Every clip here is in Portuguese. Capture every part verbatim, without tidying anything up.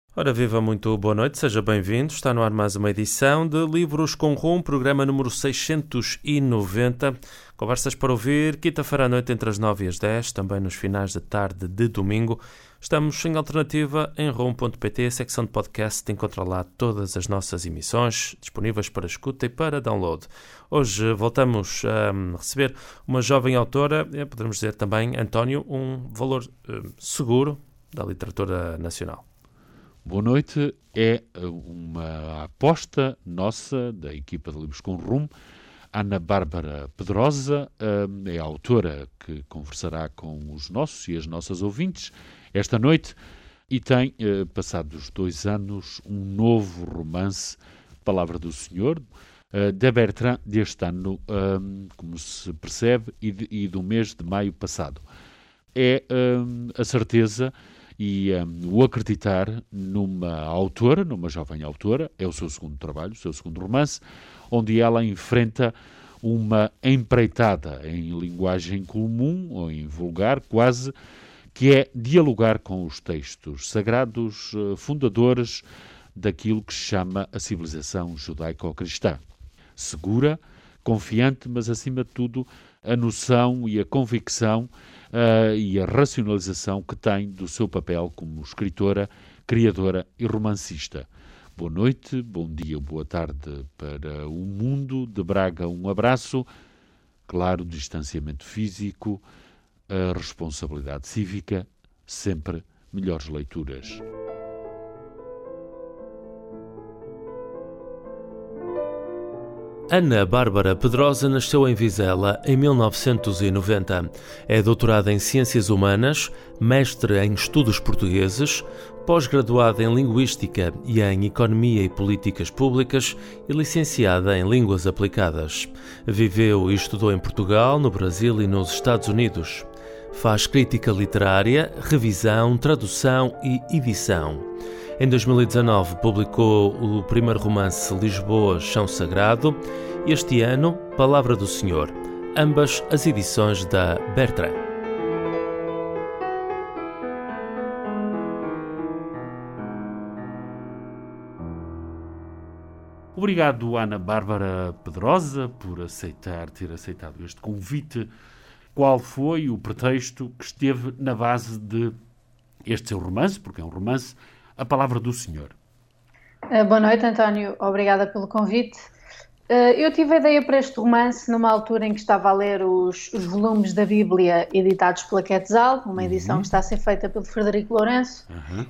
Ora viva, muito boa noite, seja bem-vindo. Está no ar mais uma edição de Livros com Rum, programa número seiscentos e noventa. Conversas para ouvir, quinta-feira à noite entre as nove e as dez, também nos finais da tarde de domingo. Estamos em alternativa em rum ponto pt, a secção de podcast, encontra lá todas as nossas emissões disponíveis para escuta e para download. Hoje voltamos a receber uma jovem autora, podemos dizer também, António, um valor uh, seguro da literatura nacional. Boa noite. É uma aposta nossa, da equipa de Livros com Rum. Ana Bárbara Pedrosa é a autora que conversará com os nossos e as nossas ouvintes esta noite e tem, passados dois anos, um novo romance, Palavra do Senhor, da Bertrand, deste ano, como se percebe, e do mês de maio passado. É a certeza e um, o acreditar numa autora, numa jovem autora, é o seu segundo trabalho, o seu segundo romance, onde ela enfrenta uma empreitada em linguagem comum, ou em vulgar quase, que é dialogar com os textos sagrados uh, fundadores daquilo que se chama a civilização judaico-cristã. Segura, confiante, mas acima de tudo a noção e a convicção uh, e a racionalização que tem do seu papel como escritora, criadora e romancista. Boa noite, bom dia, boa tarde para o mundo de Braga. Um abraço, claro, distanciamento físico, a responsabilidade cívica, sempre melhores leituras. Ana Bárbara Pedrosa nasceu em Vizela em mil novecentos e noventa. É doutorada em Ciências Humanas, mestre em Estudos Portugueses, pós-graduada em Linguística e em Economia e Políticas Públicas e licenciada em Línguas Aplicadas. Viveu e estudou em Portugal, no Brasil e nos Estados Unidos. Faz crítica literária, revisão, tradução e edição. Em dois mil e dezanove publicou o primeiro romance Lisboa, Chão Sagrado e este ano Palavra do Senhor, ambas as edições da Bertrand. Obrigado, Ana Bárbara Pedrosa, por aceitar, ter aceitado este convite. Qual foi o pretexto que esteve na base de este seu romance, porque é um romance, A Palavra do Senhor? Uh, boa noite, António. Obrigada pelo convite. Uh, eu tive a ideia para este romance numa altura em que estava a ler os, os volumes da Bíblia editados pela Quetzal, uma edição uhum. que está a ser feita pelo Frederico Lourenço, uhum.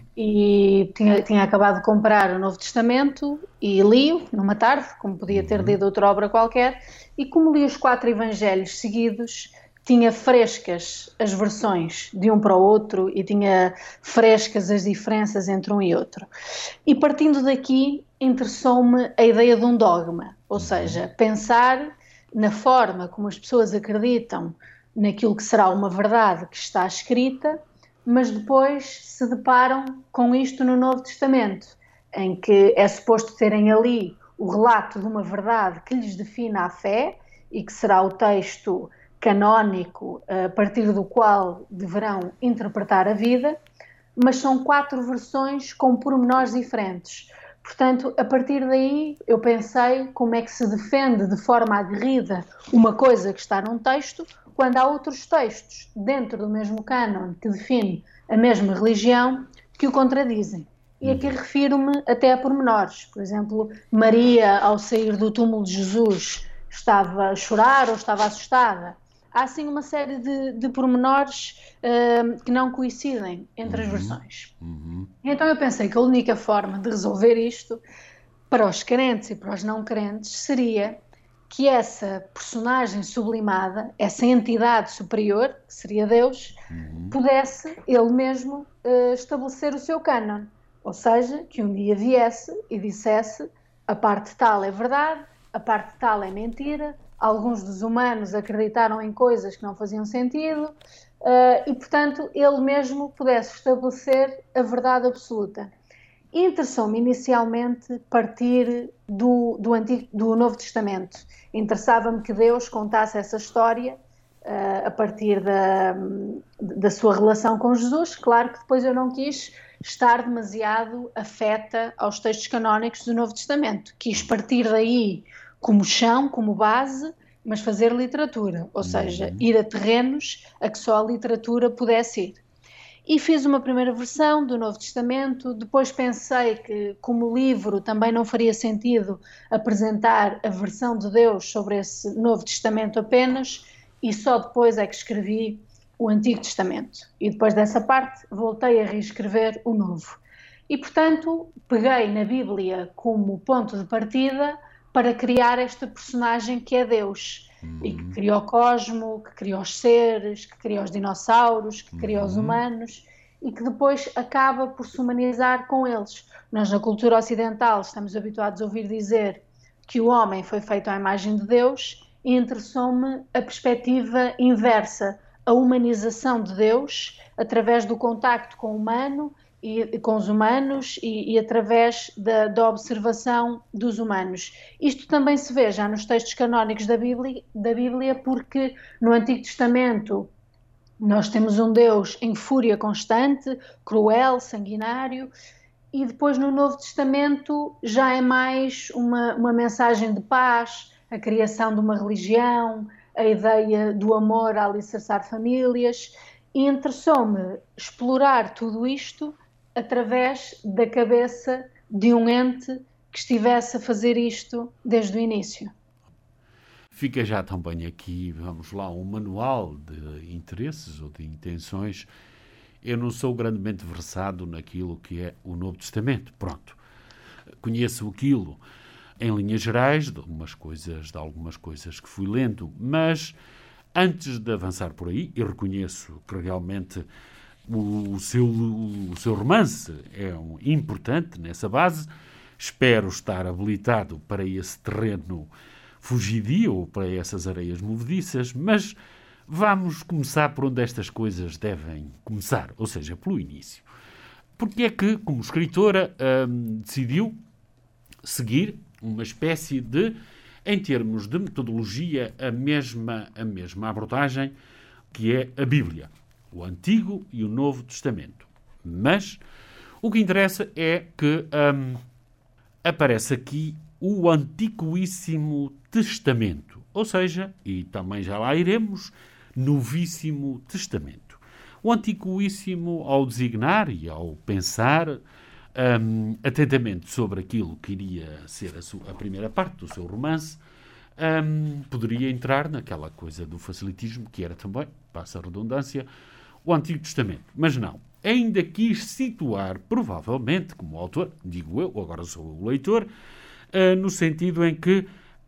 e tinha, tinha acabado de comprar o Novo Testamento e li-o numa tarde, como podia ter uhum. lido outra obra qualquer, e como li os quatro evangelhos seguidos, tinha frescas as versões de um para o outro e tinha frescas as diferenças entre um e outro. E partindo daqui, interessou-me a ideia de um dogma, ou seja, pensar na forma como as pessoas acreditam naquilo que será uma verdade que está escrita, mas depois se deparam com isto no Novo Testamento, em que é suposto terem ali o relato de uma verdade que lhes defina a fé e que será o texto canónico a partir do qual deverão interpretar a vida, mas são quatro versões com pormenores diferentes. Portanto, a partir daí eu pensei como é que se defende de forma aguerrida uma coisa que está num texto, quando há outros textos dentro do mesmo cânon que define a mesma religião que o contradizem. E aqui refiro-me até a pormenores. Por exemplo, Maria, ao sair do túmulo de Jesus, estava a chorar ou estava assustada. Há, assim, uma série de, de pormenores uh, que não coincidem entre uhum, as versões. Uhum. Então eu pensei que a única forma de resolver isto, para os crentes e para os não crentes, seria que essa personagem sublimada, essa entidade superior, que seria Deus, uhum. pudesse ele mesmo uh, estabelecer o seu cânon. Ou seja, que um dia viesse e dissesse: a parte tal é verdade, a parte tal é mentira. Alguns dos humanos acreditaram em coisas que não faziam sentido uh, e, portanto, ele mesmo pudesse estabelecer a verdade absoluta. Interessou-me inicialmente partir do, do, Antigo, do Novo Testamento. Interessava-me que Deus contasse essa história uh, a partir da, da sua relação com Jesus. Claro que depois eu não quis estar demasiado afeta aos textos canónicos do Novo Testamento. Quis partir daí como chão, como base, mas fazer literatura, ou seja, ir a terrenos a que só a literatura pudesse ir. E fiz uma primeira versão do Novo Testamento, depois pensei que, como livro, também não faria sentido apresentar a versão de Deus sobre esse Novo Testamento apenas, e só depois é que escrevi o Antigo Testamento. E depois dessa parte, voltei a reescrever o Novo. E, portanto, peguei na Bíblia como ponto de partida para criar esta personagem que é Deus, uhum. e que criou o cosmo, que criou os seres, que criou os dinossauros, que criou uhum. os humanos, e que depois acaba por se humanizar com eles. Nós, na cultura ocidental, estamos habituados a ouvir dizer que o homem foi feito à imagem de Deus, e interessou-me a perspectiva inversa, a humanização de Deus, através do contacto com o humano, E, com os humanos e, e através da, da observação dos humanos. Isto também se vê já nos textos canónicos da Bíblia, da Bíblia, porque no Antigo Testamento nós temos um Deus em fúria constante, cruel, sanguinário, e depois no Novo Testamento já é mais uma, uma mensagem de paz, a criação de uma religião, a ideia do amor a alicerçar famílias, e interessou-me explorar tudo isto através da cabeça de um ente que estivesse a fazer isto desde o início. Fica já também aqui, vamos lá, um manual de interesses ou de intenções. Eu não sou grandemente versado naquilo que é o Novo Testamento, pronto. Conheço aquilo em linhas gerais, de algumas coisas, de algumas coisas que fui lendo, mas antes de avançar por aí, eu reconheço que realmente o seu, o seu romance é um, importante nessa base. Espero estar habilitado para esse terreno fugidio ou para essas areias movediças, mas vamos começar por onde estas coisas devem começar, ou seja, pelo início. Porque é que, como escritora, hum, decidiu seguir uma espécie de, em termos de metodologia, a mesma, a mesma abordagem que é a Bíblia, o Antigo e o Novo Testamento. Mas o que interessa é que hum, aparece aqui o Antiquíssimo Testamento, ou seja, e também já lá iremos, Novíssimo Testamento. O Antiquíssimo, ao designar e ao pensar um, atentamente sobre aquilo que iria ser a, sua, a primeira parte do seu romance, um, poderia entrar naquela coisa do facilitismo, que era também, passa a redundância, o Antigo Testamento. Mas não. Ainda quis situar, provavelmente, como autor, digo eu, agora sou o leitor, uh, no sentido em que,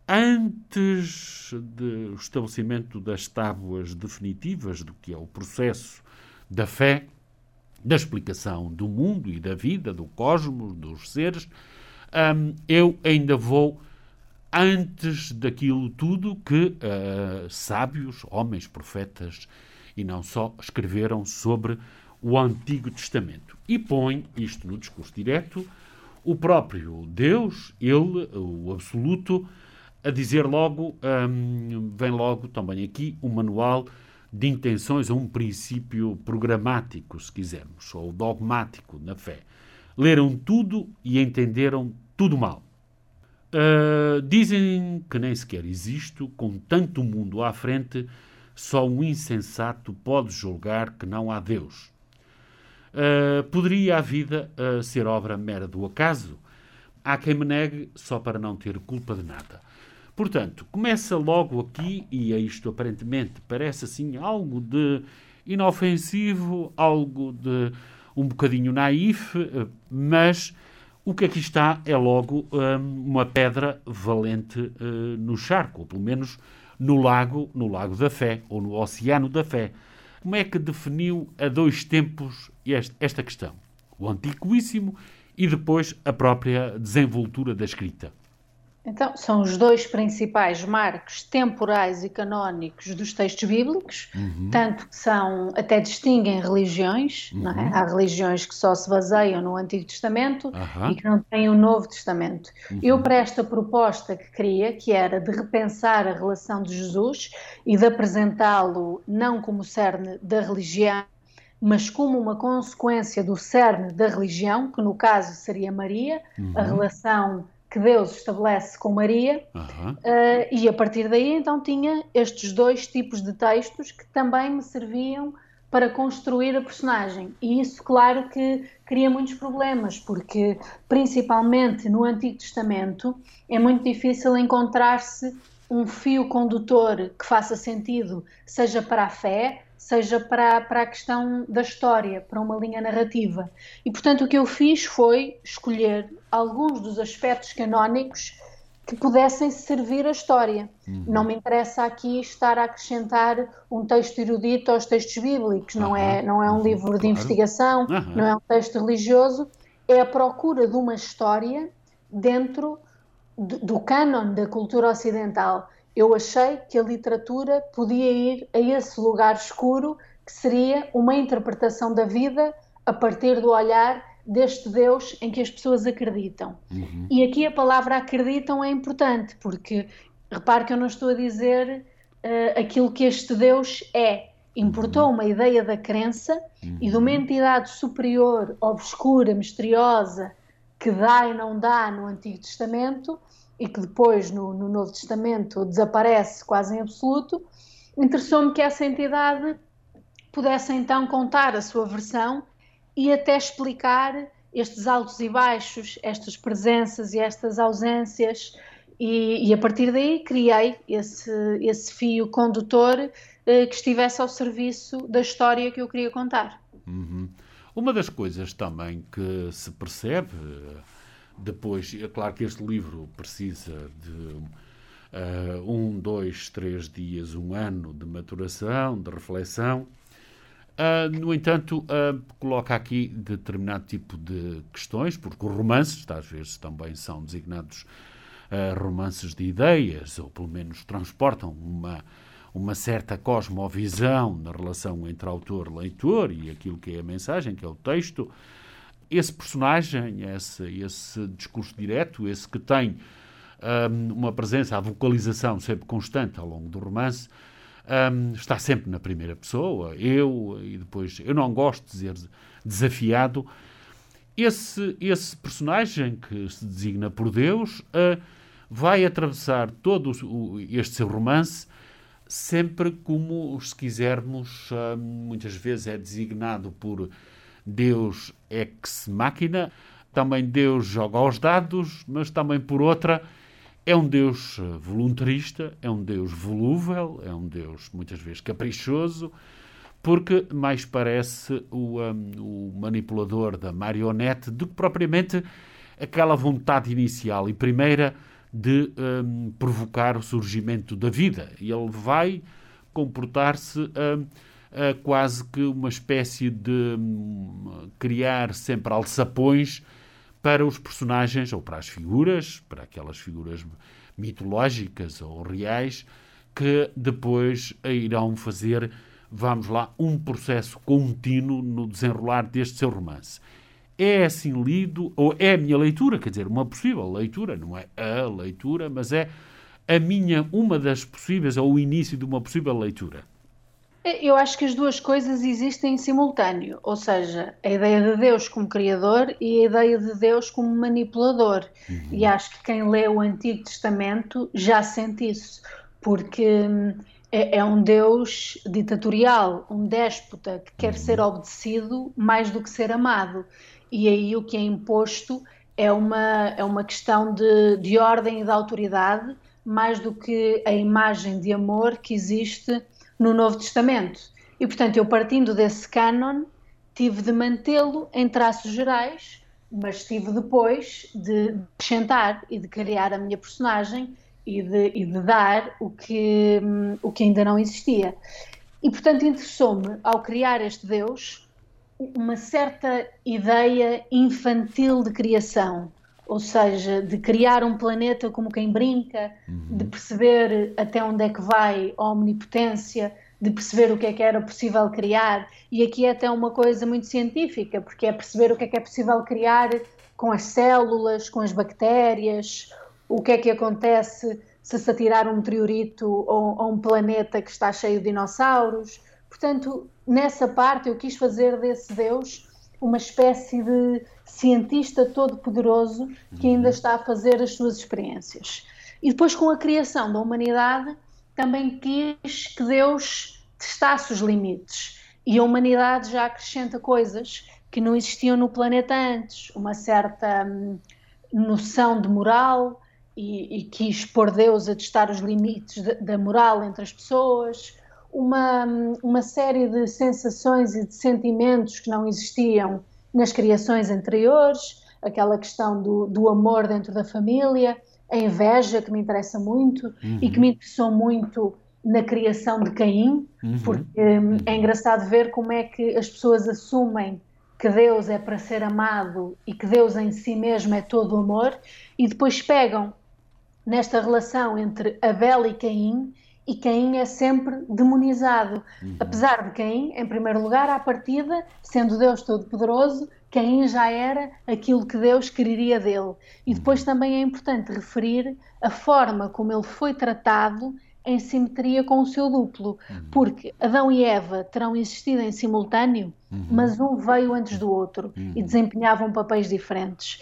antes do estabelecimento das tábuas definitivas do que é o processo da fé, da explicação do mundo e da vida, do cosmos, dos seres, um, eu ainda vou antes daquilo tudo que uh, sábios, homens, profetas e não só, escreveram sobre o Antigo Testamento. E põe isto no discurso direto, o próprio Deus, ele, o absoluto, a dizer logo, um, vem logo também aqui um manual de intenções, ou um princípio programático, se quisermos, ou dogmático na fé. Leram tudo e entenderam tudo mal. Uh, dizem que nem sequer existe, com tanto mundo à frente, só um insensato pode julgar que não há Deus. Uh, poderia a vida uh, ser obra mera do acaso? Há quem me negue só para não ter culpa de nada. Portanto, começa logo aqui, e a isto aparentemente parece assim algo de inofensivo, algo de um bocadinho naif, mas o que aqui está é logo um, uma pedra valente uh, no charco, ou pelo menos no lago, no lago da fé, ou no oceano da fé. Como é que definiu a dois tempos este, esta questão? O Antiquíssimo e depois a própria desenvoltura da escrita. Então, são os dois principais marcos temporais e canónicos dos textos bíblicos, uhum. tanto que são, até distinguem religiões, uhum. não é? Há religiões que só se baseiam no Antigo Testamento uhum. e que não têm o Novo Testamento. Uhum. Eu, para esta proposta que queria, que era de repensar a relação de Jesus e de apresentá-lo não como cerne da religião, mas como uma consequência do cerne da religião, que no caso seria Maria, uhum. a relação que Deus estabelece com Maria, uhum. uh, e a partir daí então tinha estes dois tipos de textos que também me serviam para construir a personagem. E isso, claro, que cria muitos problemas, porque principalmente no Antigo Testamento é muito difícil encontrar-se um fio condutor que faça sentido, seja para a fé, seja para, para a questão da história, para uma linha narrativa. E, portanto, o que eu fiz foi escolher alguns dos aspectos canónicos que pudessem servir a história. Uhum. Não me interessa aqui estar a acrescentar um texto erudito aos textos bíblicos, não, uhum. é, não é um uhum. livro de claro. investigação, uhum. não é um texto religioso, é a procura de uma história dentro do, do cânon da cultura ocidental. Eu achei que a literatura podia ir a esse lugar escuro, que seria uma interpretação da vida a partir do olhar deste Deus em que as pessoas acreditam. Uhum. E aqui a palavra acreditam é importante, porque repare que eu não estou a dizer uh, aquilo que este Deus é. Importou uhum. uma ideia da crença uhum. e de uma entidade superior, obscura, misteriosa, que dá e não dá no Antigo Testamento, e que depois no, no Novo Testamento desaparece quase em absoluto. Interessou-me que essa entidade pudesse então contar a sua versão e até explicar estes altos e baixos, estas presenças e estas ausências, e, e a partir daí criei esse, esse fio condutor eh, que estivesse ao serviço da história que eu queria contar. Uhum. Uma das coisas também que se percebe depois, é claro que este livro precisa de uh, um, dois, três dias, um ano de maturação, de reflexão. Uh, no entanto, uh, coloca aqui determinado tipo de questões, porque os romances, às vezes, também são designados uh, romances de ideias, ou pelo menos transportam uma, uma certa cosmovisão na relação entre autor-leitor e aquilo que é a mensagem, que é o texto. Esse personagem, esse, esse discurso direto, esse que tem um, uma presença, a vocalização sempre constante ao longo do romance, um, está sempre na primeira pessoa, eu, e depois, eu não gosto de dizer desafiado. Esse, esse personagem que se designa por Deus uh, vai atravessar todo o, este seu romance sempre como, se quisermos, uh, muitas vezes é designado por Deus ex machina, também Deus joga aos dados, mas também por outra é um Deus voluntarista, é um Deus volúvel, é um Deus muitas vezes caprichoso, porque mais parece o, um, o manipulador da marionete do que propriamente aquela vontade inicial e primeira de um, provocar o surgimento da vida. E ele vai comportar-se um, Uh, quase que uma espécie de um, criar sempre alçapões para os personagens ou para as figuras, para aquelas figuras mitológicas ou reais, que depois irão fazer, vamos lá, um processo contínuo no desenrolar deste seu romance. É assim lido, ou é a minha leitura, quer dizer, uma possível leitura, não é a leitura, mas é a minha, uma das possíveis, ou o início de uma possível leitura. Eu acho que as duas coisas existem em simultâneo, ou seja, a ideia de Deus como criador e a ideia de Deus como manipulador. Uhum. E acho que quem lê o Antigo Testamento já sente isso, porque é, é um Deus ditatorial, um déspota que quer uhum. ser obedecido mais do que ser amado. E aí o que é imposto é uma, é uma questão de, de ordem e de autoridade, mais do que a imagem de amor que existe no Novo Testamento. E, portanto, eu partindo desse cânon, tive de mantê-lo em traços gerais, mas tive depois de acrescentar e de criar a minha personagem e de, e de dar o que, o que ainda não existia. E, portanto, interessou-me, ao criar este Deus, uma certa ideia infantil de criação, ou seja, de criar um planeta como quem brinca, uhum. de perceber até onde é que vai a omnipotência, de perceber o que é que era possível criar, e aqui é até uma coisa muito científica, porque é perceber o que é que é possível criar com as células, com as bactérias, o que é que acontece se se atirar um meteorito ou, ou um planeta que está cheio de dinossauros. Portanto, nessa parte eu quis fazer desse Deus uma espécie de cientista todo-poderoso que ainda está a fazer as suas experiências. E depois, com a criação da humanidade, também quis que Deus testasse os limites. E a humanidade já acrescenta coisas que não existiam no planeta antes, uma certa hum, noção de moral, e, e quis pôr Deus a testar os limites de, da moral entre as pessoas, uma, uma série de sensações e de sentimentos que não existiam nas criações anteriores, aquela questão do, do amor dentro da família, a inveja, que me interessa muito, uhum. e que me interessou muito na criação de Caim, uhum. porque hum, é engraçado ver como é que as pessoas assumem que Deus é para ser amado e que Deus em si mesmo é todo amor, e depois pegam nesta relação entre Abel e Caim, e Caim é sempre demonizado. Uhum. Apesar de Caim, em primeiro lugar, à partida, sendo Deus todo-poderoso, Caim já era aquilo que Deus queria dele. E depois também é importante referir a forma como ele foi tratado em simetria com o seu duplo, uhum. porque Adão e Eva terão existido em simultâneo, uhum. mas um veio antes do outro, uhum. e desempenhavam papéis diferentes.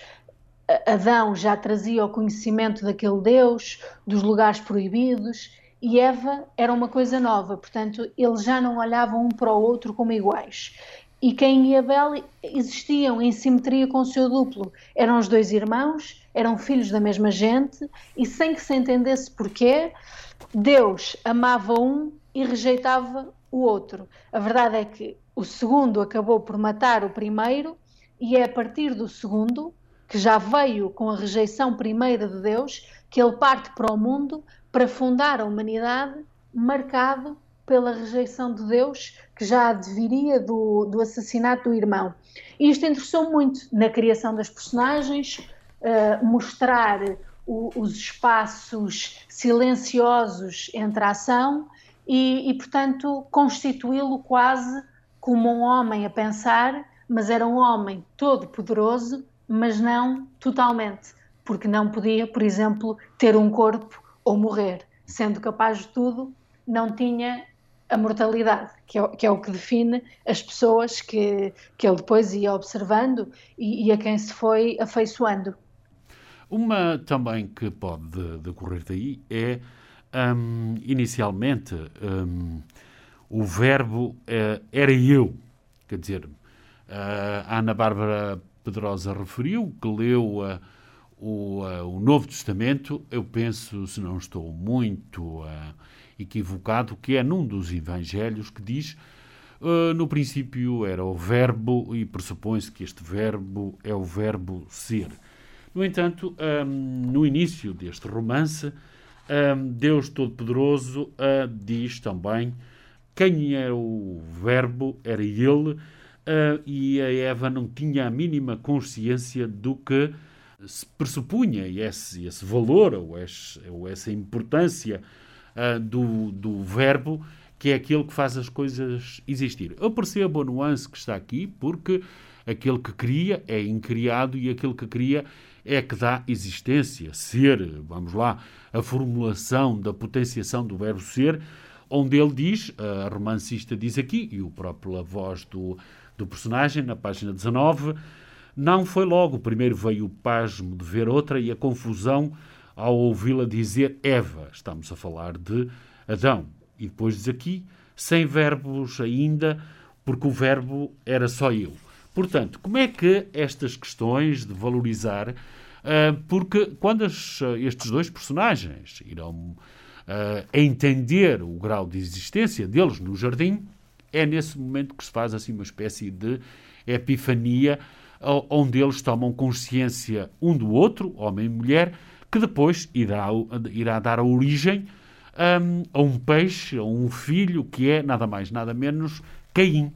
Adão já trazia o conhecimento daquele Deus, dos lugares proibidos, e Eva era uma coisa nova, portanto, eles já não olhavam um para o outro como iguais. E Caim e Abel existiam em simetria com o seu duplo. Eram os dois irmãos, eram filhos da mesma gente, e sem que se entendesse porquê, Deus amava um e rejeitava o outro. A verdade é que o segundo acabou por matar o primeiro, e é a partir do segundo, que já veio com a rejeição primeira de Deus, que ele parte para o mundo para fundar a humanidade, marcado pela rejeição de Deus, que já adviria do, do assassinato do irmão. E isto interessou muito na criação das personagens, uh, mostrar o, os espaços silenciosos entre a ação e, e, portanto, constituí-lo quase como um homem a pensar, mas era um homem todo poderoso, mas não totalmente, porque não podia, por exemplo, ter um corpo ou morrer. Sendo capaz de tudo, não tinha a mortalidade, que é, que é o que define as pessoas que, que ele depois ia observando e, e a quem se foi afeiçoando. Uma também que pode decorrer daí é, um, inicialmente, um, o verbo uh, era eu. Quer dizer, uh, a Ana Bárbara Pedrosa referiu que leu uh, o, uh, o Novo Testamento. Eu penso, se não estou muito uh, equivocado, que é num dos evangelhos que diz uh, no princípio era o verbo, e pressupõe-se que este verbo é o verbo ser. No entanto, um, no início deste romance, um, Deus Todo-Poderoso uh, diz também quem é o verbo, era ele, Uh, e a Eva não tinha a mínima consciência do que se pressupunha, e esse, esse valor, ou, esse, ou essa importância uh, do, do verbo, que é aquele que faz as coisas existir. Eu percebo a nuance que está aqui, porque aquele que cria é incriado e aquele que cria é que dá existência, ser, vamos lá, a formulação da potenciação do verbo ser, onde ele diz, a romancista diz aqui, e o próprio a voz do do personagem, na página dezanove, não foi logo. Primeiro veio o pasmo de ver outra e a confusão ao ouvi-la dizer Eva. Estamos a falar de Adão. E depois diz aqui, sem verbos ainda, porque o verbo era só eu. Portanto, como é que estas questões de valorizar, uh, porque quando as, estes dois personagens irão uh, entender o grau de existência deles no jardim, é nesse momento que se faz assim uma espécie de epifania, onde eles tomam consciência um do outro, homem e mulher, que depois irá, irá dar a origem um, a um peixe, a um filho, que é nada mais, nada menos Caim.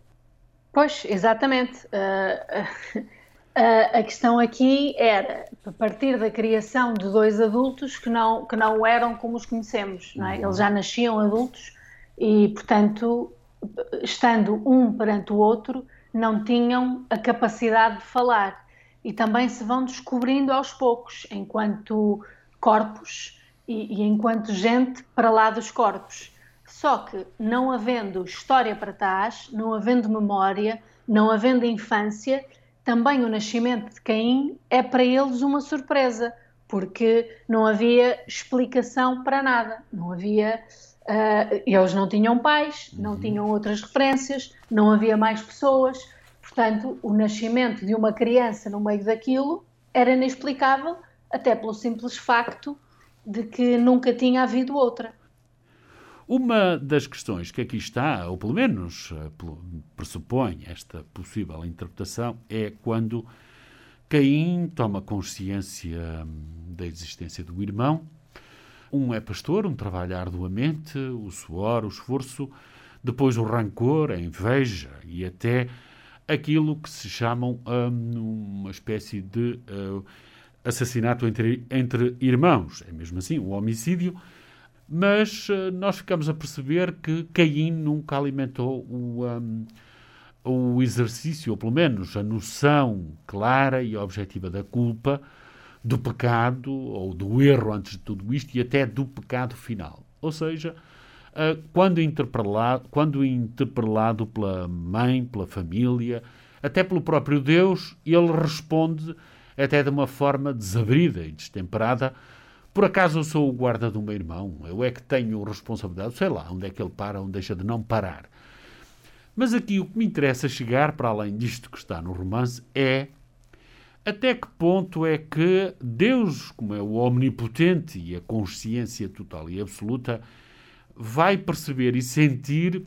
Pois, exatamente. Uh, uh, a questão aqui era, a partir da criação de dois adultos que não, que não eram como os conhecemos, não é? Eles já nasciam adultos e, portanto, estando um perante o outro, não tinham a capacidade de falar. E também se vão descobrindo aos poucos, enquanto corpos e, e enquanto gente para lá dos corpos. Só que, não havendo história para trás, não havendo memória, não havendo infância, também o nascimento de Caim é para eles uma surpresa, porque não havia explicação para nada, não havia... Uh, eles não tinham pais, não uhum. tinham outras referências, não havia mais pessoas, portanto, o nascimento de uma criança no meio daquilo era inexplicável, até pelo simples facto de que nunca tinha havido outra. Uma das questões que aqui está, ou pelo menos pressupõe esta possível interpretação, é quando Caim toma consciência da existência do irmão. Um é pastor, um trabalha arduamente, o suor, o esforço, depois o rancor, a inveja e até aquilo que se chamam um, uma espécie de uh, assassinato entre, entre irmãos. É mesmo assim, um homicídio. Mas uh, nós ficamos a perceber que Caim nunca alimentou o, um, o exercício, ou pelo menos a noção clara e objetiva da culpa, do pecado, ou do erro antes de tudo isto, e até do pecado final. Ou seja, uh, quando, interpelado, quando interpelado pela mãe, pela família, até pelo próprio Deus, ele responde até de uma forma desabrida e destemperada: por acaso eu sou o guarda do meu irmão? Eu é que tenho responsabilidade? Sei lá, onde é que ele para, onde deixa de não parar. Mas aqui o que me interessa chegar, para além disto que está no romance, é até que ponto é que Deus, como é o omnipotente e a consciência total e absoluta, vai perceber e sentir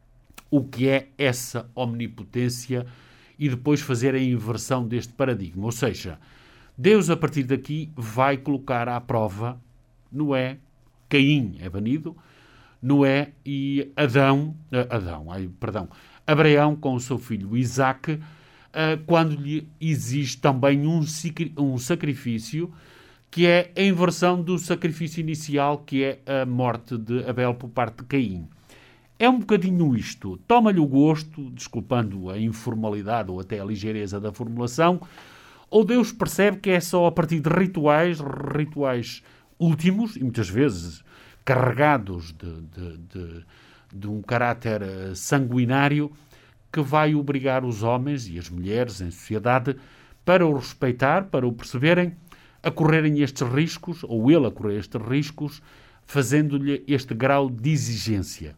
o que é essa omnipotência e depois fazer a inversão deste paradigma. Ou seja, Deus, a partir daqui, vai colocar à prova Noé, Caim é banido, Noé e Adão, Adão, ai, perdão, Abraão com o seu filho Isaque, quando lhe exige também um, um sacrifício, que é a inversão do sacrifício inicial, que é a morte de Abel por parte de Caim. É um bocadinho isto. Toma-lhe o gosto, desculpando a informalidade ou até a ligeireza da formulação, ou Deus percebe que é só a partir de rituais, rituais últimos, e muitas vezes carregados de, de, de, de um caráter sanguinário, que vai obrigar os homens e as mulheres em sociedade, para o respeitar, para o perceberem, a correrem estes riscos, ou ele a correr estes riscos, fazendo-lhe este grau de exigência.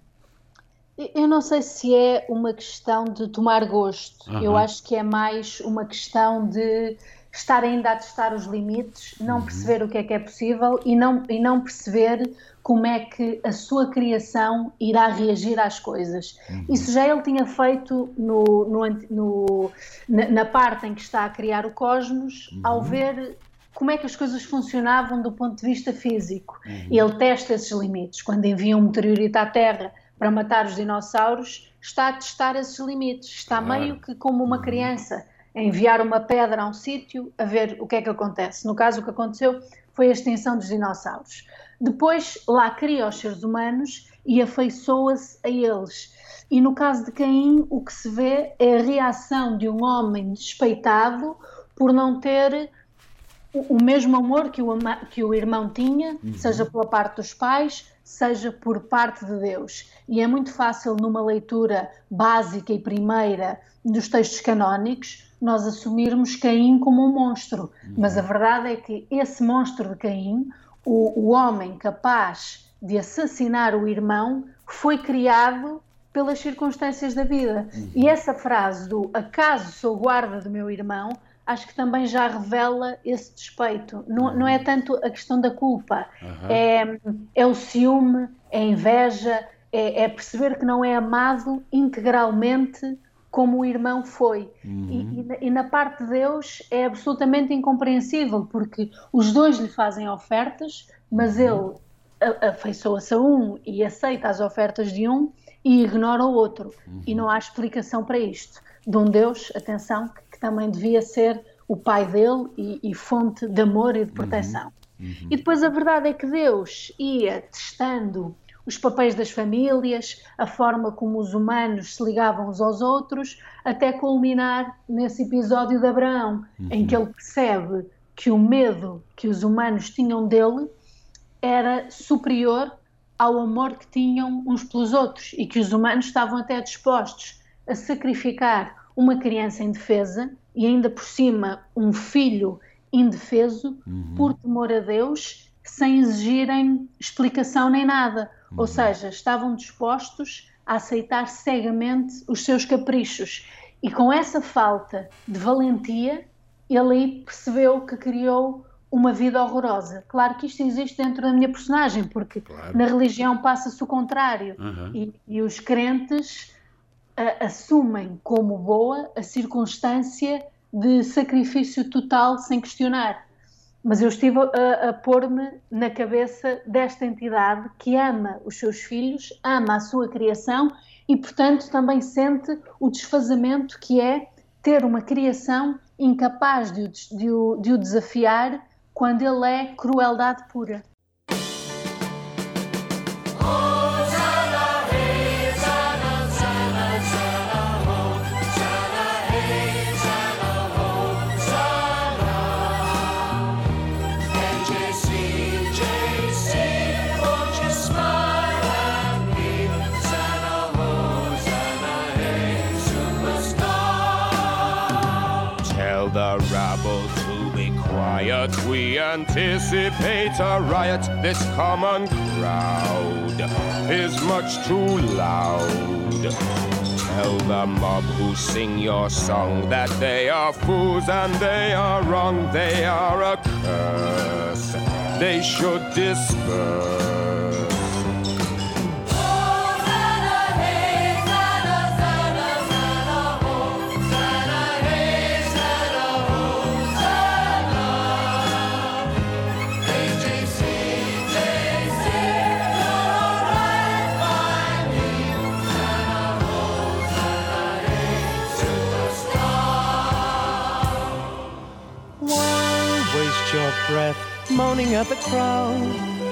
Eu não sei se é uma questão de tomar gosto. Uhum. Eu acho que é mais uma questão de estar ainda a testar os limites, não uhum. perceber o que é que é possível e não, e não perceber como é que a sua criação irá reagir às coisas. Uhum. Isso já ele tinha feito no, no, no, na, na parte em que está a criar o cosmos, uhum. ao ver como é que as coisas funcionavam do ponto de vista físico. Uhum. Ele testa esses limites. Quando envia um meteorito à Terra para matar os dinossauros, está a testar esses limites. Está claro. Meio que como uma criança a enviar uma pedra a um sítio a ver o que é que acontece. No caso, o que aconteceu foi a extinção dos dinossauros. Depois, lá cria os seres humanos e afeiçoa-se a eles. E no caso de Caim, o que se vê é a reação de um homem despeitado por não ter o, o mesmo amor que o, que o irmão tinha, uhum. seja pela parte dos pais, seja por parte de Deus. E é muito fácil, numa leitura básica e primeira dos textos canónicos, nós assumirmos Caim como um monstro. Uhum. Mas a verdade é que esse monstro de Caim, o, o homem capaz de assassinar o irmão, foi criado pelas circunstâncias da vida. Uhum. E essa frase do acaso sou guarda do meu irmão, acho que também já revela esse despeito. Não, uhum. não é tanto a questão da culpa, uhum. é, é o ciúme, é a inveja, é, é perceber que não é amado integralmente como o irmão foi. Uhum. E, e, na, e na parte de Deus é absolutamente incompreensível, porque os dois lhe fazem ofertas, mas uhum. ele afeiçoa-se a um e aceita as ofertas de um e ignora o outro. Uhum. E não há explicação para isto. De um Deus, atenção, que, que também devia ser o pai dele e, e fonte de amor e de proteção. Uhum. Uhum. E depois a verdade é que Deus ia testando os papéis das famílias, a forma como os humanos se ligavam uns aos outros, até culminar nesse episódio de Abraão, uhum. em que ele percebe que o medo que os humanos tinham dele era superior ao amor que tinham uns pelos outros e que os humanos estavam até dispostos a sacrificar uma criança indefesa e ainda por cima um filho indefeso uhum. por temor a Deus, sem exigirem explicação nem nada. Uhum. Ou seja, estavam dispostos a aceitar cegamente os seus caprichos. E com essa falta de valentia, ele aí percebeu que criou uma vida horrorosa. Claro que isto existe dentro da minha personagem, porque claro. Na religião passa-se o contrário. Uhum. E, e os crentes a, assumem como boa a circunstância de sacrifício total sem questionar. Mas eu estive a, a pôr-me na cabeça desta entidade que ama os seus filhos, ama a sua criação e, portanto, também sente o desfazamento que é ter uma criação incapaz de o, de o, de o desafiar quando ele é crueldade pura. The rabble to be quiet, we anticipate a riot. This common crowd is much too loud. Tell the mob who sing your song that they are fools and they are wrong. They are a curse, they should disperse. Breath moaning at the crowd.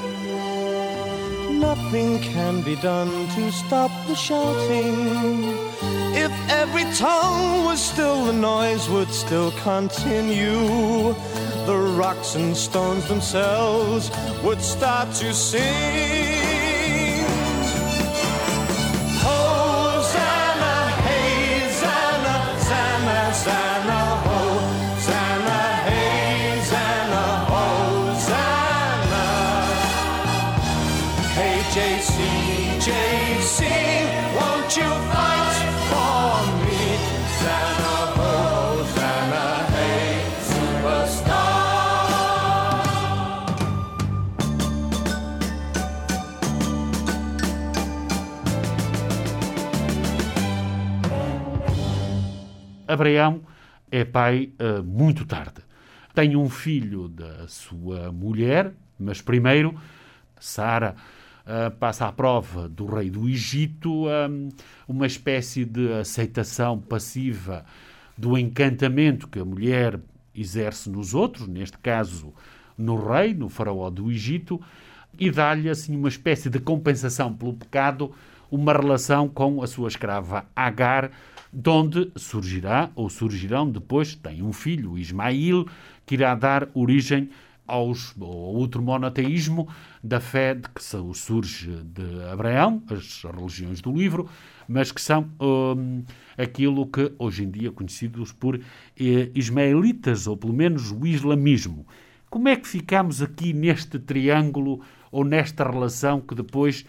Nothing can be done to stop the shouting. If every tongue was still, the noise would still continue. The rocks and stones themselves would start to sing. Hosanna, hey, Zanna, Zanna, Zanna, Hosanna, hey, Zanna, Hosanna. Hey, J C, J C, won't you fight for me? Zanna, Hosanna, hey, superstar. Abraão é pai uh, muito tarde. Tem um filho da sua mulher, mas primeiro Sara uh, passa à prova do rei do Egito, um, uma espécie de aceitação passiva do encantamento que a mulher exerce nos outros, neste caso no rei, no faraó do Egito, e dá-lhe assim uma espécie de compensação pelo pecado, uma relação com a sua escrava Agar, de onde surgirá, ou surgirão depois, tem um filho, Ismael, que irá dar origem aos, ao outro monoteísmo da fé de que surge de Abraão, as religiões do livro, mas que são hum, aquilo que hoje em dia conhecidos por eh, ismaelitas, ou pelo menos o islamismo. Como é que ficamos aqui neste triângulo, ou nesta relação que depois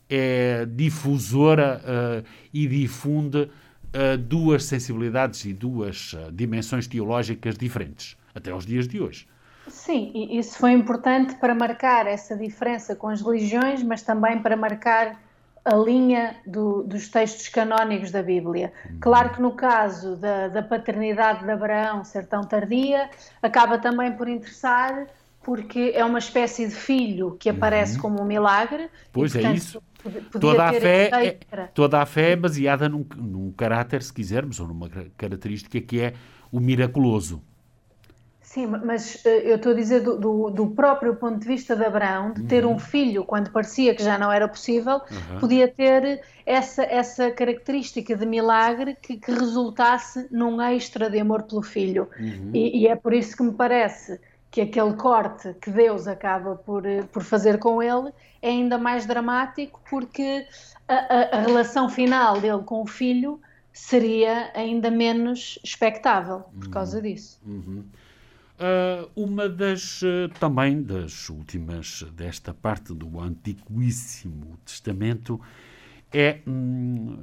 é difusora uh, e difunde uh, duas sensibilidades e duas uh, dimensões teológicas diferentes, até aos dias de hoje? Sim, e isso foi importante para marcar essa diferença com as religiões, mas também para marcar a linha do, dos textos canónicos da Bíblia. Uhum. Claro que no caso da, da paternidade de Abraão ser tão tardia, acaba também por interessar, porque é uma espécie de filho que aparece uhum. como um milagre. Pois, e, portanto, é isso. Podia toda, a fé é, toda a fé é baseada num, num caráter, se quisermos, ou numa característica que é o miraculoso. Sim, mas eu estou a dizer do, do, do próprio ponto de vista de Abraão, de ter uhum. um filho quando parecia que já não era possível, uhum. podia ter essa, essa característica de milagre que, que resultasse num extra de amor pelo filho. Uhum. E, e é por isso que me parece que aquele corte que Deus acaba por, por fazer com ele é ainda mais dramático, porque a, a, a relação final dele com o filho seria ainda menos expectável por causa disso. Uhum. Uh, uma das, uh, também das últimas desta parte do Antiquíssimo Testamento é hum,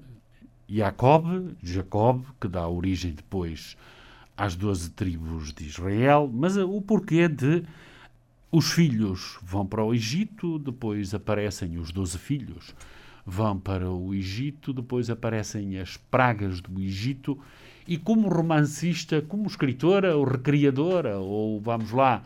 Jacob, Jacob, que dá origem depois às doze tribos de Israel, mas uh, o porquê de os filhos vão para o Egito, depois aparecem os doze filhos, vão para o Egito, depois aparecem as pragas do Egito, e como romancista, como escritora ou recriadora, ou vamos lá,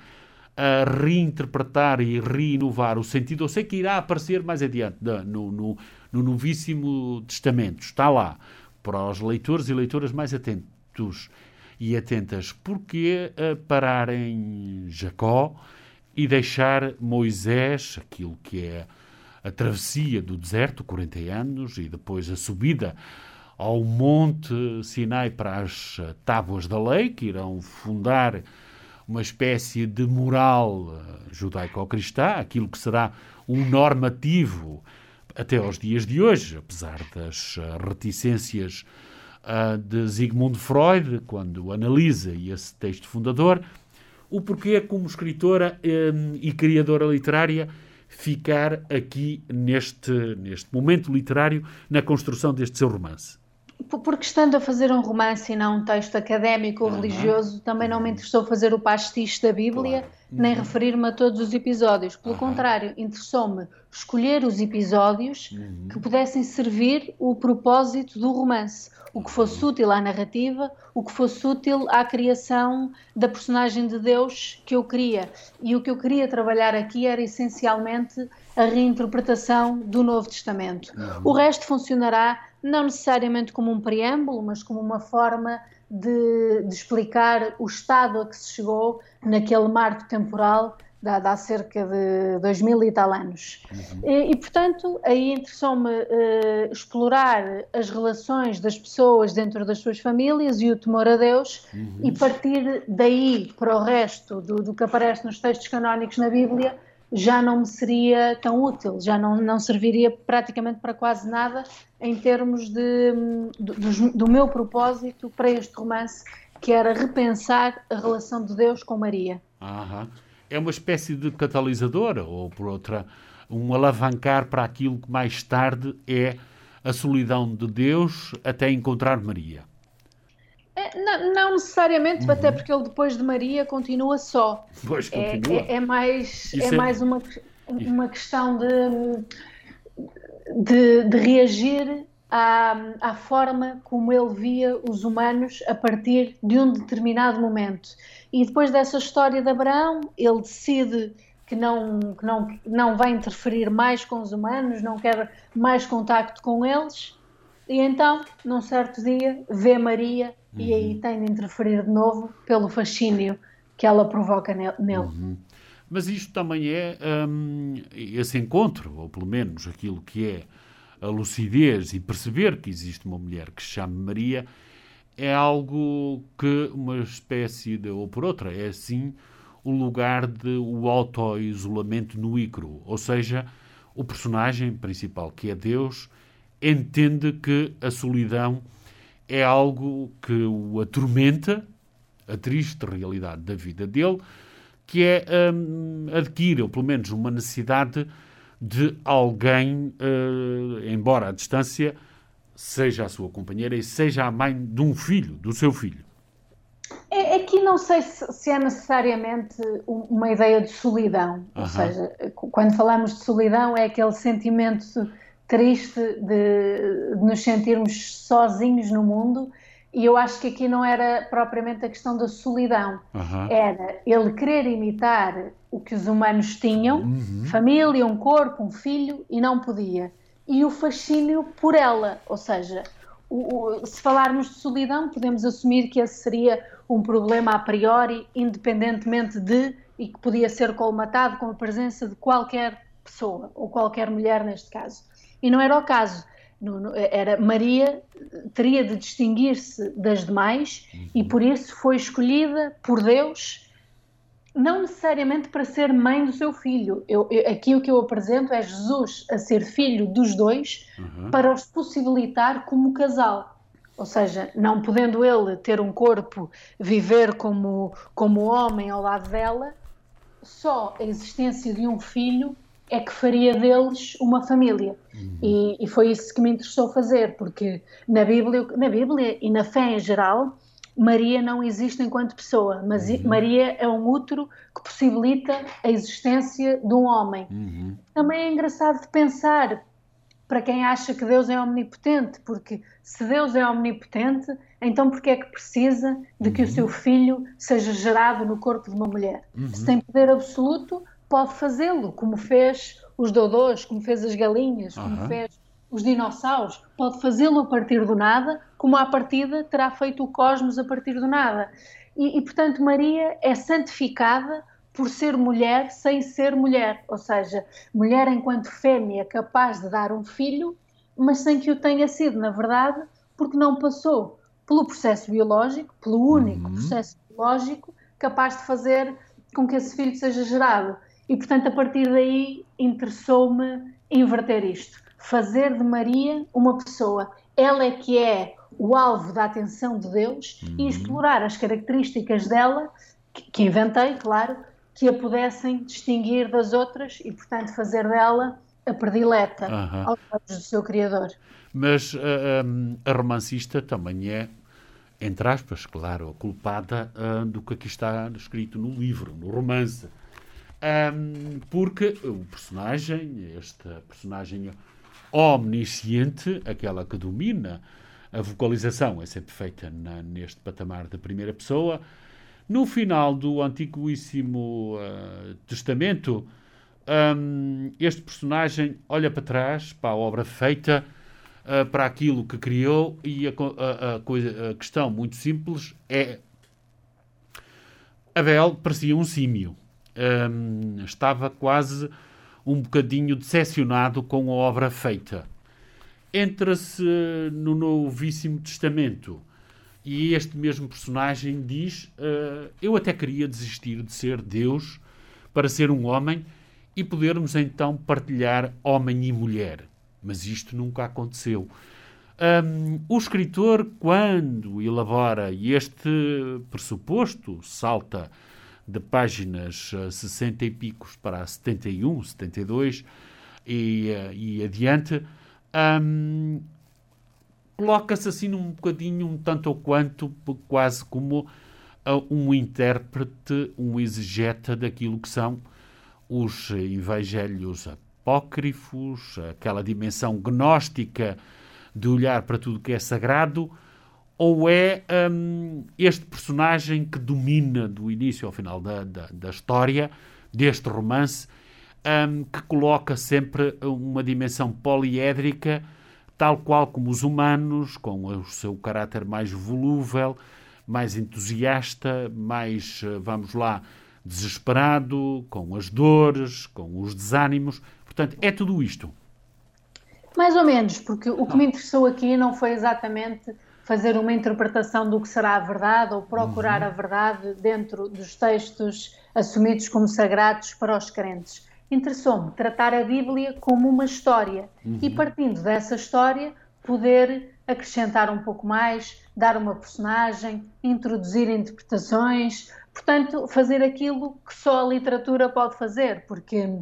a reinterpretar e reinovar o sentido, eu sei que irá aparecer mais adiante no, no, no Novíssimo Testamento, está lá, para os leitores e leitoras mais atentos e atentas, porque parar em Jacó e deixar Moisés, aquilo que é a travessia do deserto, quarenta anos, e depois a subida ao Monte Sinai para as tábuas da lei, que irão fundar uma espécie de moral judaico-cristã, aquilo que será um normativo até aos dias de hoje, apesar das reticências uh, de Sigmund Freud, quando analisa esse texto fundador, o porquê como escritora um, e criadora literária ficar aqui neste, neste momento literário na construção deste seu romance? Porque estando a fazer um romance e não um texto académico ou uhum. religioso, também não me interessou fazer o pastiche da Bíblia, claro. uhum. nem referir-me a todos os episódios. Pelo uhum. contrário, interessou-me escolher os episódios uhum. que pudessem servir o propósito do romance. O que fosse útil à narrativa, o que fosse útil à criação da personagem de Deus que eu queria. E o que eu queria trabalhar aqui era essencialmente a reinterpretação do Novo Testamento. Uhum. O resto funcionará não necessariamente como um preâmbulo, mas como uma forma de, de explicar o estado a que se chegou naquele marco temporal de há cerca de dois mil e tal anos. Uhum. E, e, portanto, aí interessou-me uh, explorar as relações das pessoas dentro das suas famílias e o temor a Deus, uhum. e partir daí para o resto do, do que aparece nos textos canónicos na Bíblia já não me seria tão útil, já não, não serviria praticamente para quase nada em termos de, do, do, do meu propósito para este romance, que era repensar a relação de Deus com Maria. Aham. É uma espécie de catalisador, ou por outra, um alavancar para aquilo que mais tarde é a solidão de Deus até encontrar Maria. É, não, não necessariamente, uhum. até porque ele depois de Maria continua só. Pois, continua. É, é, é mais, é mais uma, uma questão de, de, de reagir à, à forma como ele via os humanos a partir de um determinado momento. E depois dessa história de Abraão, ele decide que não, que não, não vai interferir mais com os humanos, não quer mais contacto com eles, e então, num certo dia, vê Maria, uhum. e aí tem de interferir de novo pelo fascínio que ela provoca nele. Uhum. Mas isto também é hum, esse encontro, ou pelo menos aquilo que é a lucidez e perceber que existe uma mulher que se chama Maria, é algo que uma espécie de, ou por outra, é assim o lugar de o auto-isolamento no ícaro. Ou seja, o personagem principal, que é Deus, entende que a solidão é algo que o atormenta, a triste realidade da vida dele, que é um, adquire, ou pelo menos uma necessidade de alguém, uh, embora à distância, seja a sua companheira e seja a mãe de um filho, do seu filho. É, aqui não sei se, se é necessariamente uma ideia de solidão. Uh-huh. Ou seja, quando falamos de solidão é aquele sentimento triste de, de nos sentirmos sozinhos no mundo, e eu acho que aqui não era propriamente a questão da solidão. Uh-huh. Era ele querer imitar o que os humanos tinham, uh-huh. família, um corpo, um filho, e não podia. E o fascínio por ela, ou seja, o, o, se falarmos de solidão, podemos assumir que esse seria um problema a priori, independentemente de, e que podia ser colmatado com a presença de qualquer pessoa, ou qualquer mulher neste caso. E não era o caso. No, no, era, Maria teria de distinguir-se das demais, uhum. e por isso foi escolhida por Deus não necessariamente para ser mãe do seu filho. Eu, eu, aqui o que eu apresento é Jesus a ser filho dos dois, uhum. para os possibilitar como casal. Ou seja, não podendo ele ter um corpo, viver como, como homem ao lado dela, só a existência de um filho é que faria deles uma família. Uhum. E, e foi isso que me interessou fazer, porque na Bíblia, na Bíblia e na fé em geral, Maria não existe enquanto pessoa, mas uhum. Maria é um útero que possibilita a existência de um homem. Uhum. Também é engraçado de pensar, para quem acha que Deus é omnipotente, porque se Deus é omnipotente, então porquê é que precisa de que uhum. o seu filho seja gerado no corpo de uma mulher? Uhum. Se tem poder absoluto, pode fazê-lo, como fez os dodôs, como fez as galinhas, como uhum. fez os dinossauros. Pode fazê-lo a partir do nada, como à partida terá feito o cosmos a partir do nada. E, e portanto, Maria é santificada por ser mulher sem ser mulher, ou seja, mulher enquanto fêmea capaz de dar um filho, mas sem que o tenha sido, na verdade, porque não passou pelo processo biológico, pelo único uhum. processo biológico capaz de fazer com que esse filho seja gerado. E, portanto, a partir daí interessou-me inverter isto, fazer de Maria uma pessoa. Ela é que é o alvo da atenção de Deus uhum. e explorar as características dela, que, que inventei, claro, que a pudessem distinguir das outras e, portanto, fazer dela a predileta uhum. aos olhos do seu Criador. Mas uh, um, a romancista também é, entre aspas, claro, a culpada uh, do que aqui está escrito no livro, no romance. Um, porque o personagem, esta personagem omnisciente, aquela que domina a vocalização, é sempre feita na, neste patamar da primeira pessoa. No final do Antiquíssimo uh, Testamento, um, este personagem olha para trás, para a obra feita, uh, para aquilo que criou, e a, a, a, coisa, a questão muito simples é: Abel parecia um símio. Um, estava quase um bocadinho decepcionado com a obra feita. Entra-se no Novíssimo Testamento e este mesmo personagem diz uh, eu até queria desistir de ser Deus para ser um homem e podermos então partilhar homem e mulher. Mas isto nunca aconteceu. Um, o escritor, quando elabora este pressuposto, salta de páginas sessenta e picos para setenta e um, setenta e dois e, e adiante, um, coloca-se assim num bocadinho, um tanto ou quanto, quase como uh, um intérprete, um exegeta daquilo que são os evangelhos apócrifos, aquela dimensão gnóstica de olhar para tudo que é sagrado, ou é um, este personagem que domina do início ao final da, da, da história, deste romance, um, que coloca sempre uma dimensão poliédrica, tal qual como os humanos, com o seu caráter mais volúvel, mais entusiasta, mais, vamos lá, desesperado, com as dores, com os desânimos. Portanto, é tudo isto. Mais ou menos, porque o que me interessou aqui não foi exatamente fazer uma interpretação do que será a verdade ou procurar uhum. a verdade dentro dos textos assumidos como sagrados para os crentes. Interessou-me tratar a Bíblia como uma história uhum. e, partindo dessa história, poder acrescentar um pouco mais, dar uma personagem, introduzir interpretações, portanto, fazer aquilo que só a literatura pode fazer, porque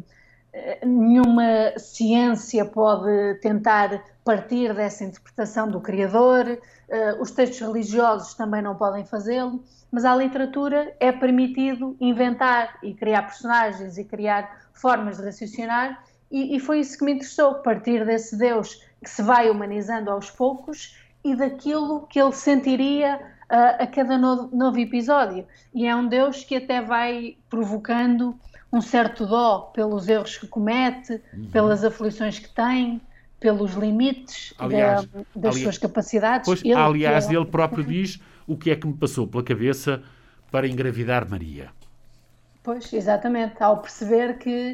nenhuma ciência pode tentar partir dessa interpretação do Criador, uh, os textos religiosos também não podem fazê-lo, mas à literatura é permitido inventar e criar personagens e criar formas de raciocinar, e, e foi isso que me interessou, partir desse Deus que se vai humanizando aos poucos e daquilo que ele sentiria uh, a cada novo, novo episódio. E é um Deus que até vai provocando um certo dó pelos erros que comete, uhum. pelas aflições que tem, pelos limites aliás, da, das ali, suas capacidades. Pois, ele, aliás, ele, ele próprio diz o que é que me passou pela cabeça para engravidar Maria. Pois, exatamente, ao perceber que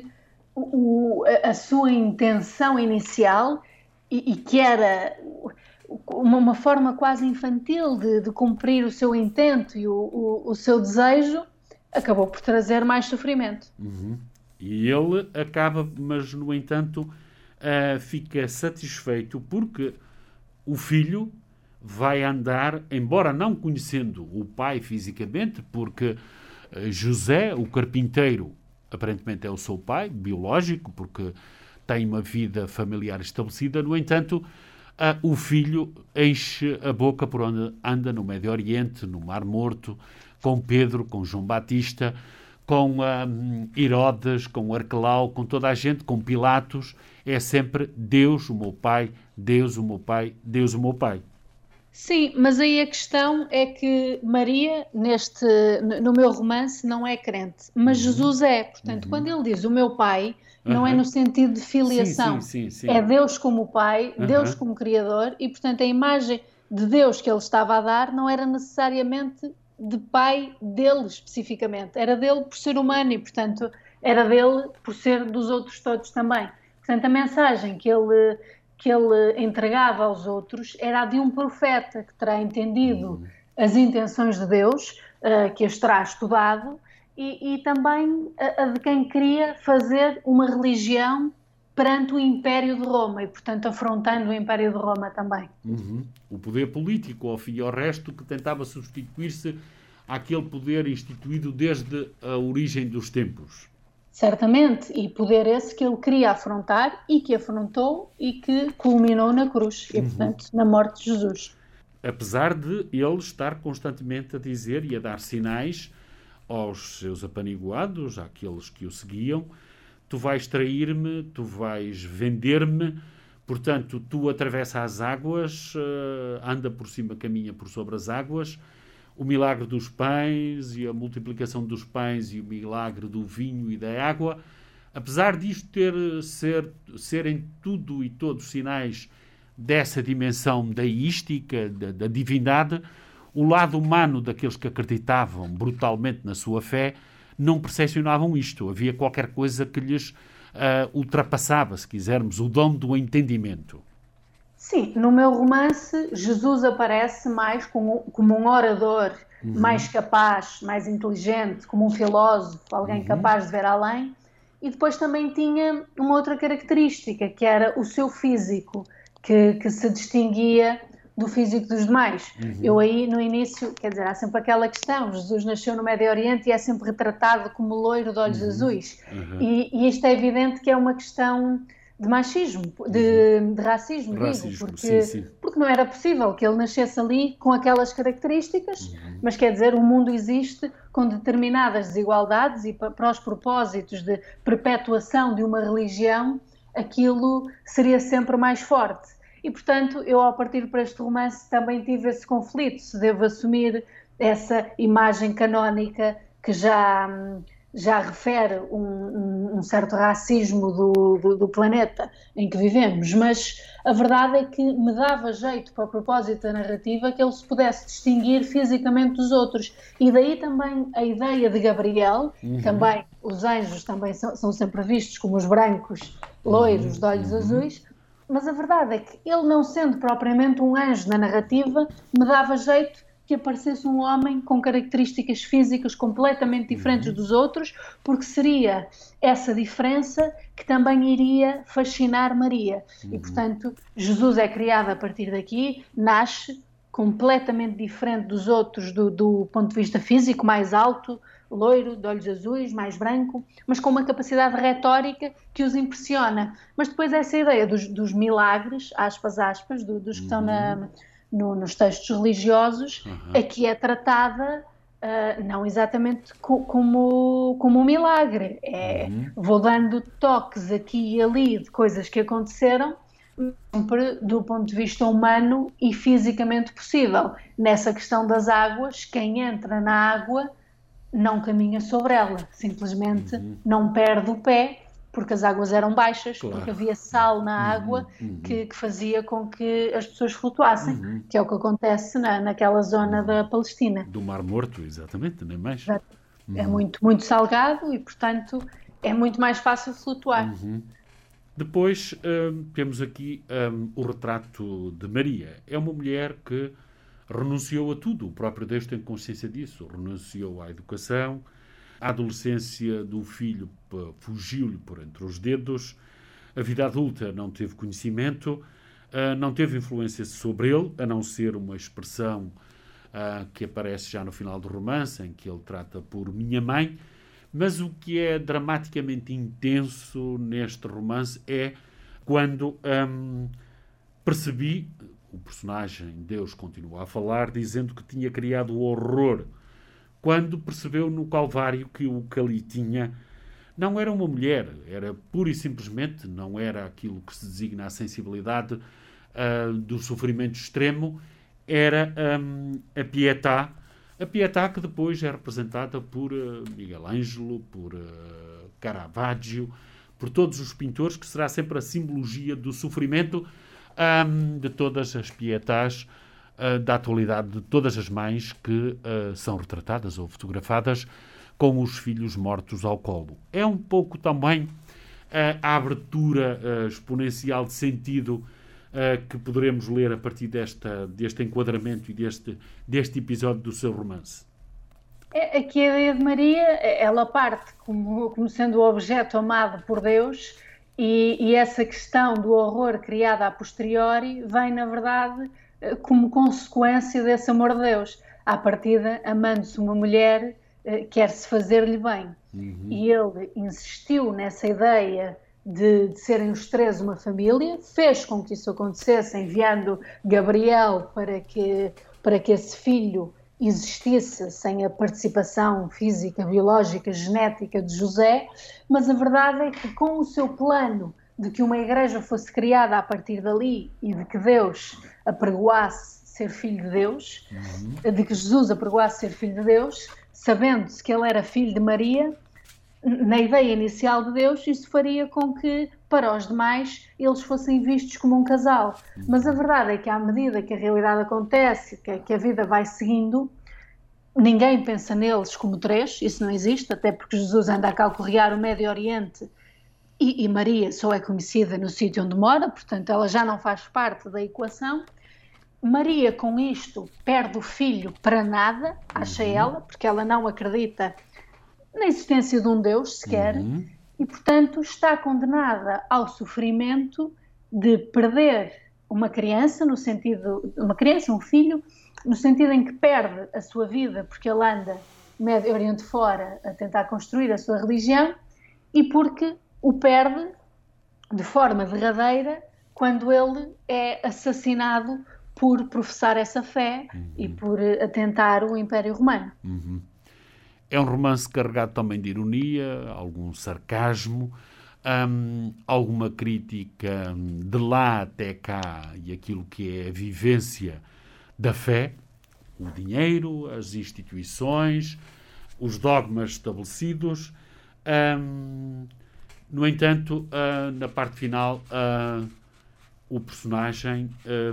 o, a sua intenção inicial, e, e que era uma, uma forma quase infantil de, de cumprir o seu intento e o, o, o seu desejo, acabou por trazer mais sofrimento. Uhum. E ele acaba, mas no entanto uh, fica satisfeito porque o filho vai andar, embora não conhecendo o pai fisicamente, porque uh, José, o carpinteiro, aparentemente é o seu pai biológico, porque tem uma vida familiar estabelecida. No entanto, uh, o filho enche a boca por onde anda no Médio Oriente, no Mar Morto, com Pedro, com João Batista, com um, Herodes, com Arquelau, com toda a gente, com Pilatos. É sempre Deus, o meu pai, Deus, o meu pai, Deus, o meu pai. Sim, mas aí a questão é que Maria, neste, no meu romance, não é crente, mas uhum. Jesus é. Portanto, uhum. quando ele diz o meu pai, não uhum. é no sentido de filiação. Sim, sim, sim, sim. É Deus como pai, Uhum. Deus como criador, e portanto a imagem de Deus que ele estava a dar não era necessariamente de pai dele especificamente, era dele por ser humano e portanto era dele por ser dos outros todos também. Portanto, a mensagem que ele, que ele entregava aos outros era a de um profeta que terá entendido as intenções de Deus, uh, que as terá estudado, e, e também a, a de quem queria fazer uma religião perante o Império de Roma e, portanto, afrontando o Império de Roma também. Uhum. O poder político, ao fim e ao resto, que tentava substituir-se àquele poder instituído desde a origem dos tempos. Certamente, e poder esse que ele queria afrontar e que afrontou e que culminou na cruz, e, portanto, na morte de Jesus. Apesar de ele estar constantemente a dizer e a dar sinais aos seus apaniguados, àqueles que o seguiam: tu vais trair-me, tu vais vender-me, portanto, tu atravessa as águas, anda por cima, caminha por sobre as águas. O milagre dos pães e a multiplicação dos pães e o milagre do vinho e da água, apesar disto ter, ser, serem tudo e todos sinais dessa dimensão deística, da, da divindade, o lado humano daqueles que acreditavam brutalmente na sua fé não percepcionavam isto. Havia qualquer coisa que lhes uh, ultrapassava, se quisermos, o dom do entendimento. Sim, no meu romance, Jesus aparece mais como, como um orador uhum. mais capaz, mais inteligente, como um filósofo, alguém uhum. capaz de ver além. E depois também tinha uma outra característica, que era o seu físico, que, que se distinguia do físico dos demais. Uhum. Eu aí, no início, quer dizer, há sempre aquela questão: Jesus nasceu no Médio Oriente e é sempre retratado como loiro de olhos uhum. azuis. Uhum. E, e isto é evidente que é uma questão de machismo, de, de racismo, racismo digo, porque, sim, sim. porque não era possível que ele nascesse ali com aquelas características, uhum. mas quer dizer, o mundo existe com determinadas desigualdades e para, para os propósitos de perpetuação de uma religião, aquilo seria sempre mais forte. E, portanto, eu ao partir para este romance também tive esse conflito, se devo assumir essa imagem canónica que já... já refere um, um, um certo racismo do, do, do planeta em que vivemos, mas a verdade é que me dava jeito para o propósito da narrativa que ele se pudesse distinguir fisicamente dos outros, e daí também a ideia de Gabriel, uhum. também os anjos também são, são sempre vistos como os brancos, loiros, uhum. de olhos uhum. azuis, mas a verdade é que ele, não sendo propriamente um anjo na narrativa, me dava jeito que aparecesse um homem com características físicas completamente diferentes uhum. dos outros, porque seria essa diferença que também iria fascinar Maria. Uhum. E, portanto, Jesus é criado a partir daqui, nasce completamente diferente dos outros do, do ponto de vista físico, mais alto, loiro, de olhos azuis, mais branco, mas com uma capacidade retórica que os impressiona. Mas depois essa ideia dos, dos milagres, aspas, aspas, do, dos que uhum. estão na... No, nos textos religiosos, uhum. aqui é tratada uh, não exatamente co- como, como um milagre. É, uhum. Vou dando toques aqui e ali de coisas que aconteceram, sempre do ponto de vista humano e fisicamente possível. Nessa questão das águas, quem entra na água não caminha sobre ela, simplesmente uhum. não perde o pé, porque as águas eram baixas, claro. Porque havia sal na água uhum, uhum. Que, que fazia com que as pessoas flutuassem, uhum. que é o que acontece na, naquela zona uhum. da Palestina. Do Mar Morto, exatamente, nem mais. É uhum. muito, muito salgado e, portanto, é muito mais fácil flutuar. Uhum. Depois hum, temos aqui hum, o retrato de Maria. É uma mulher que renunciou a tudo, o próprio Deus tem consciência disso, renunciou à educação, A adolescência do filho fugiu-lhe por entre os dedos. A vida adulta não teve conhecimento, não teve influência sobre ele, a não ser uma expressão que aparece já no final do romance, em que ele trata por minha mãe. Mas o que é dramaticamente intenso neste romance é quando hum, percebi, o personagem Deus continua a falar, dizendo que tinha criado o horror, quando percebeu no Calvário que o que ali tinha não era uma mulher, era pura e simplesmente, não era aquilo que se designa a sensibilidade uh, do sofrimento extremo, era um, a Pietà, a Pietà que depois é representada por uh, Miguel Ângelo, por uh, Caravaggio, por todos os pintores, que será sempre a simbologia do sofrimento um, de todas as Pietás uh, da atualidade, de todas as mães que uh, são retratadas ou fotografadas com os filhos mortos ao colo. É um pouco também uh, a abertura uh, exponencial de sentido uh, que poderemos ler a partir desta, deste enquadramento e deste, deste episódio do seu romance. É, aqui a ideia de Maria, ela parte como, como sendo o objeto amado por Deus e, e essa questão do horror criada a posteriori vem, na verdade, como consequência desse amor de Deus. À partida, amando-se uma mulher, quer-se fazer-lhe bem. Uhum. E ele insistiu nessa ideia de, de serem os três uma família, fez com que isso acontecesse, enviando Gabriel para que, para que esse filho existisse sem a participação física, biológica, genética de José, mas a verdade é que com o seu plano de que uma igreja fosse criada a partir dali e de que Deus apregoasse ser filho de Deus, uhum. de que Jesus apregoasse ser filho de Deus, sabendo-se que ele era filho de Maria, na ideia inicial de Deus, isso faria com que, para os demais, eles fossem vistos como um casal. Mas a verdade é que, à medida que a realidade acontece, que, que a vida vai seguindo, ninguém pensa neles como três, isso não existe, até porque Jesus anda a calcorrear o Médio Oriente e, e Maria só é conhecida no sítio onde mora, portanto ela já não faz parte da equação. Maria, com isto, perde o filho para nada, acha uhum. ela, porque ela não acredita na existência de um Deus sequer, uhum. e, portanto, está condenada ao sofrimento de perder uma criança, no sentido, uma criança, um filho, no sentido em que perde a sua vida, porque ele anda Médio Oriente fora a tentar construir a sua religião, e porque o perde de forma derradeira quando ele é assassinado por professar essa fé uhum. e por atentar o Império Romano. Uhum. É um romance carregado também de ironia, algum sarcasmo, hum, alguma crítica de lá até cá e aquilo que é a vivência da fé, o dinheiro, as instituições, os dogmas estabelecidos. Hum, no entanto, uh, na parte final, uh, o personagem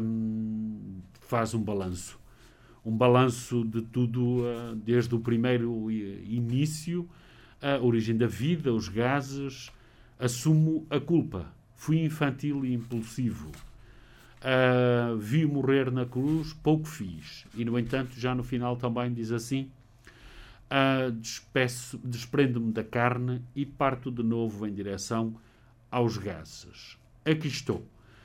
hum, faz um balanço. Um balanço de tudo, desde o primeiro início, a origem da vida, os gases. Assumo a culpa. Fui infantil e impulsivo. Uh, vi morrer na cruz, pouco fiz. E, no entanto, já no final também diz assim: uh, despeço, desprendo-me da carne e parto de novo em direção aos gases. Aqui estou.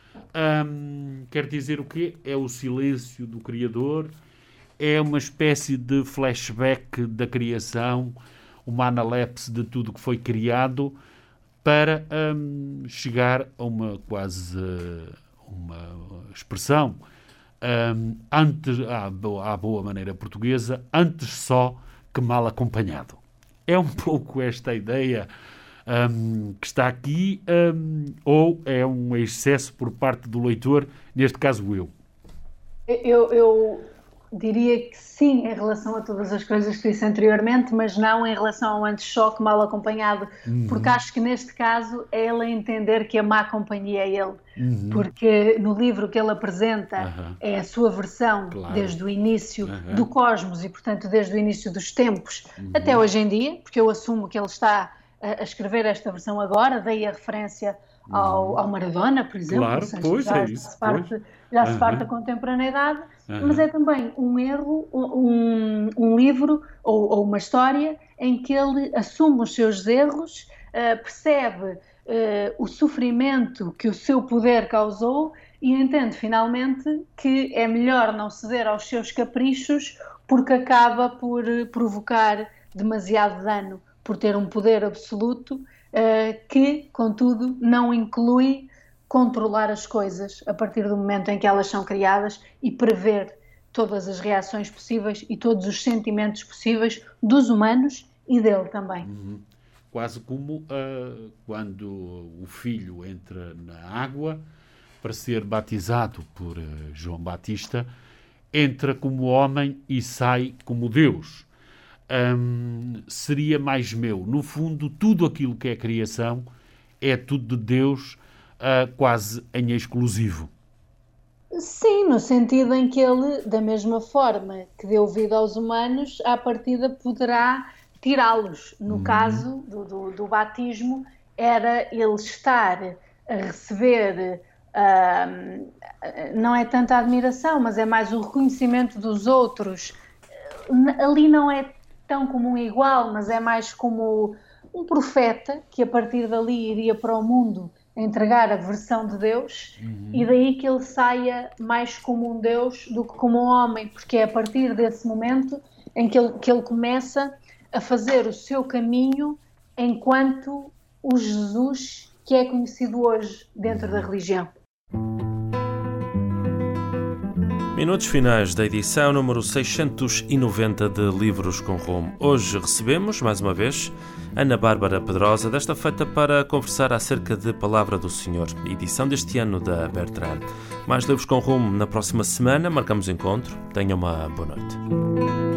Um, quer dizer o quê? É o silêncio do Criador. É uma espécie de flashback da criação, uma analepse de tudo que foi criado, para um, chegar a uma quase uh, uma expressão um, antes, à, à boa maneira portuguesa, antes só que mal acompanhado. É um pouco esta ideia um, que está aqui, um, ou é um excesso por parte do leitor, neste caso eu? Eu... eu... diria que sim, em relação a todas as coisas que disse anteriormente, mas não em relação ao anti-choque mal acompanhado, uhum. porque acho que neste caso é ele a entender que a má companhia é ele, uhum. porque no livro que ele apresenta uhum. é a sua versão claro. Desde o início uhum. do cosmos e, portanto, desde o início dos tempos uhum. até hoje em dia, porque eu assumo que ele está a, a escrever esta versão agora, daí a referência ao, ao Maradona, por exemplo, claro, seja, pois já, é se isso, parte, pois. já se uhum. parte da contemporaneidade, uhum. mas é também um erro, um, um livro ou, ou uma história em que ele assume os seus erros, uh, percebe uh, o sofrimento que o seu poder causou e entende finalmente que é melhor não ceder aos seus caprichos porque acaba por provocar demasiado dano, por ter um poder absoluto uh, que, contudo, não inclui controlar as coisas a partir do momento em que elas são criadas e prever todas as reações possíveis e todos os sentimentos possíveis dos humanos e dele também. Uhum. Quase como uh, quando o filho entra na água para ser batizado por uh, João Batista, entra como homem e sai como Deus. Um, seria mais meu. No fundo, tudo aquilo que é criação é tudo de Deus, uh, quase em exclusivo. Sim, no sentido em que ele, da mesma forma que deu vida aos humanos, à partida poderá tirá-los. No uhum. caso do, do, do batismo, era ele estar a receber, uh, não é tanta admiração, mas é mais o reconhecimento dos outros. Ali não é tão como um igual, mas é mais como um profeta que a partir dali iria para o mundo entregar a versão de Deus, uhum. e daí que ele saia mais como um Deus do que como um homem, porque é a partir desse momento em que ele, que ele começa a fazer o seu caminho enquanto o Jesus que é conhecido hoje dentro uhum. da religião. Minutos finais da edição número seiscentos e noventa de Livros com Rumo. Hoje recebemos, mais uma vez, Ana Bárbara Pedrosa, desta feita para conversar acerca de Palavra do Senhor, edição deste ano da Bertrand. Mais Livros com Rumo na próxima semana, marcamos encontro. Tenha uma boa noite.